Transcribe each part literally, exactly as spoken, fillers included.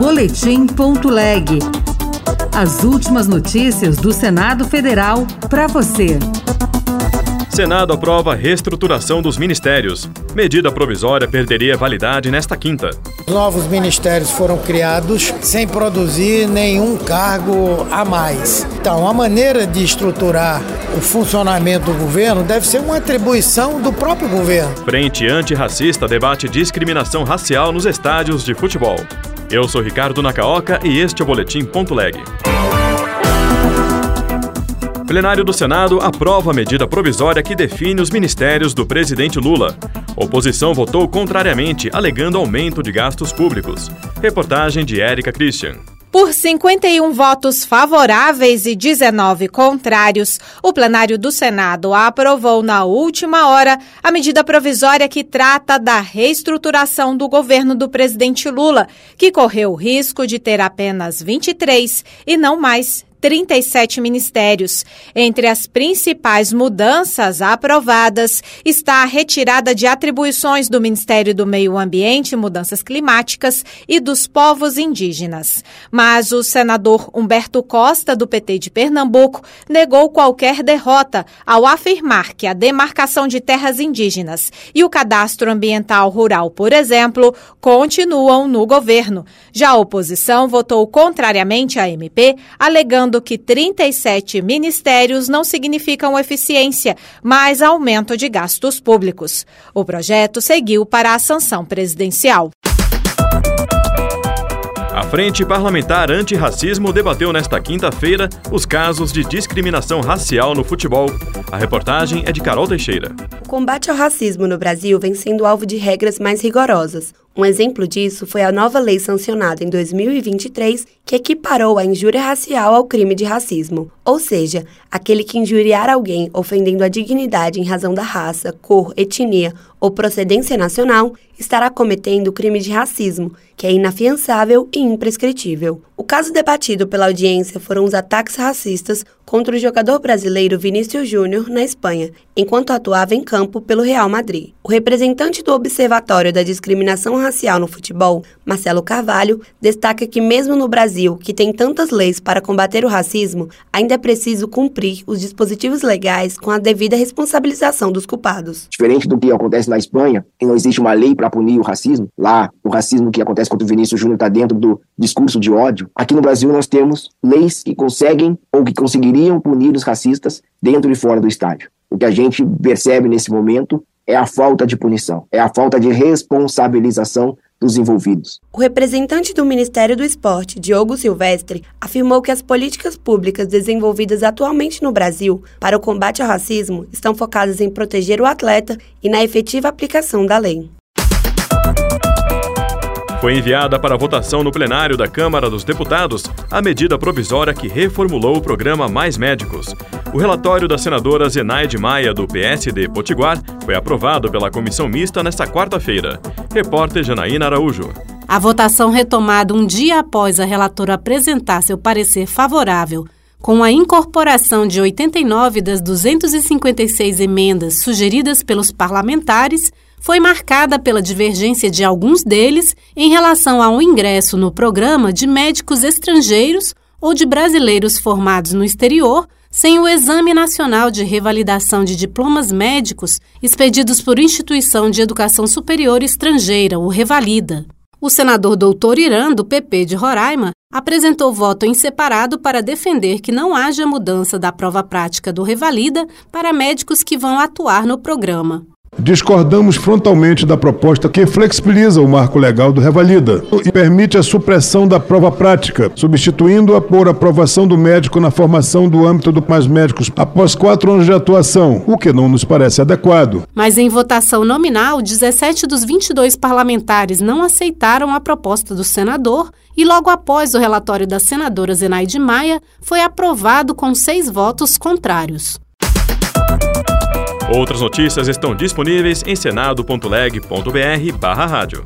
boletim ponto leg. As últimas notícias do Senado Federal para você. Senado aprova a reestruturação dos ministérios. Medida provisória perderia validade nesta quinta. Novos ministérios foram criados sem produzir nenhum cargo a mais. Então, a maneira de estruturar o funcionamento do governo deve ser uma atribuição do próprio governo. Frente Antirracista debate discriminação racial nos estádios de futebol. Eu sou Ricardo Nakaoka e este é o boletim ponto leg. Plenário do Senado aprova a medida provisória que define os ministérios do presidente Lula. Oposição votou contrariamente, alegando aumento de gastos públicos. Reportagem de Érica Christian. Por cinquenta e um votos favoráveis e dezenove contrários, o plenário do Senado aprovou na última hora a medida provisória que trata da reestruturação do governo do presidente Lula, que correu o risco de ter apenas vinte e três e não mais trinta e sete ministérios. Entre as principais mudanças aprovadas está a retirada de atribuições do Ministério do Meio Ambiente e Mudanças Climáticas e dos povos indígenas. Mas o senador Humberto Costa, do P T de Pernambuco, negou qualquer derrota ao afirmar que a demarcação de terras indígenas e o cadastro ambiental rural, por exemplo, continuam no governo. Já a oposição votou contrariamente à M P, alegando que trinta e sete ministérios não significam eficiência, mas aumento de gastos públicos. O projeto seguiu para a sanção presidencial. A Frente Parlamentar Antirracismo debateu nesta quinta-feira os casos de discriminação racial no futebol. A reportagem é de Carol Teixeira. O combate ao racismo no Brasil vem sendo alvo de regras mais rigorosas. Um exemplo disso foi a nova lei sancionada em dois mil e vinte e três, que equiparou a injúria racial ao crime de racismo. Ou seja, aquele que injuriar alguém ofendendo a dignidade em razão da raça, cor, etnia ou procedência nacional estará cometendo o crime de racismo, que é inafiançável e imprescritível. O caso debatido pela audiência foram os ataques racistas contra o jogador brasileiro Vinícius Júnior na Espanha, enquanto atuava em campo pelo Real Madrid. O representante do Observatório da Discriminação Racial no Futebol, Marcelo Carvalho, destaca que mesmo no Brasil, que tem tantas leis para combater o racismo, ainda é preciso cumprir os dispositivos legais com a devida responsabilização dos culpados. Diferente do que acontece na Espanha, que não existe uma lei para punir o racismo, lá o racismo que acontece contra o Vinícius Júnior está dentro do discurso de ódio. Aqui no Brasil nós temos leis que conseguem ou que conseguiriam punir os racistas dentro e fora do estádio. O que a gente percebe nesse momento é a falta de punição, é a falta de responsabilização dos envolvidos. O representante do Ministério do Esporte, Diogo Silvestre, afirmou que as políticas públicas desenvolvidas atualmente no Brasil para o combate ao racismo estão focadas em proteger o atleta e na efetiva aplicação da lei. Foi enviada para votação no plenário da Câmara dos Deputados a medida provisória que reformulou o programa Mais Médicos. O relatório da senadora Zenaide Maia, do P S D Potiguar, foi aprovado pela comissão mista nesta quarta-feira. Repórter Janaína Araújo. A votação retomada um dia após a relatora apresentar seu parecer favorável, com a incorporação de oitenta e nove das duzentas e cinquenta e seis emendas sugeridas pelos parlamentares, foi marcada pela divergência de alguns deles em relação ao ingresso no programa de médicos estrangeiros ou de brasileiros formados no exterior sem o Exame Nacional de Revalidação de Diplomas Médicos expedidos por Instituição de Educação Superior Estrangeira, o Revalida. O senador doutor Irã, do P P de Roraima, apresentou voto em separado para defender que não haja mudança da prova prática do Revalida para médicos que vão atuar no programa. Discordamos frontalmente da proposta que flexibiliza o marco legal do Revalida e permite a supressão da prova prática, substituindo-a por aprovação do médico na formação do âmbito do Mais Médicos após quatro anos de atuação, o que não nos parece adequado. Mas em votação nominal, dezessete dos vinte e dois parlamentares não aceitaram a proposta do senador e logo após o relatório da senadora Zenaide Maia, foi aprovado com seis votos contrários. Outras notícias estão disponíveis em senado ponto leg ponto br barra rádio.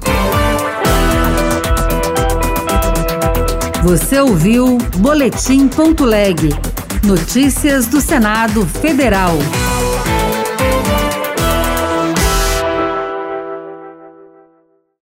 Você ouviu boletim ponto leg. Notícias do Senado Federal.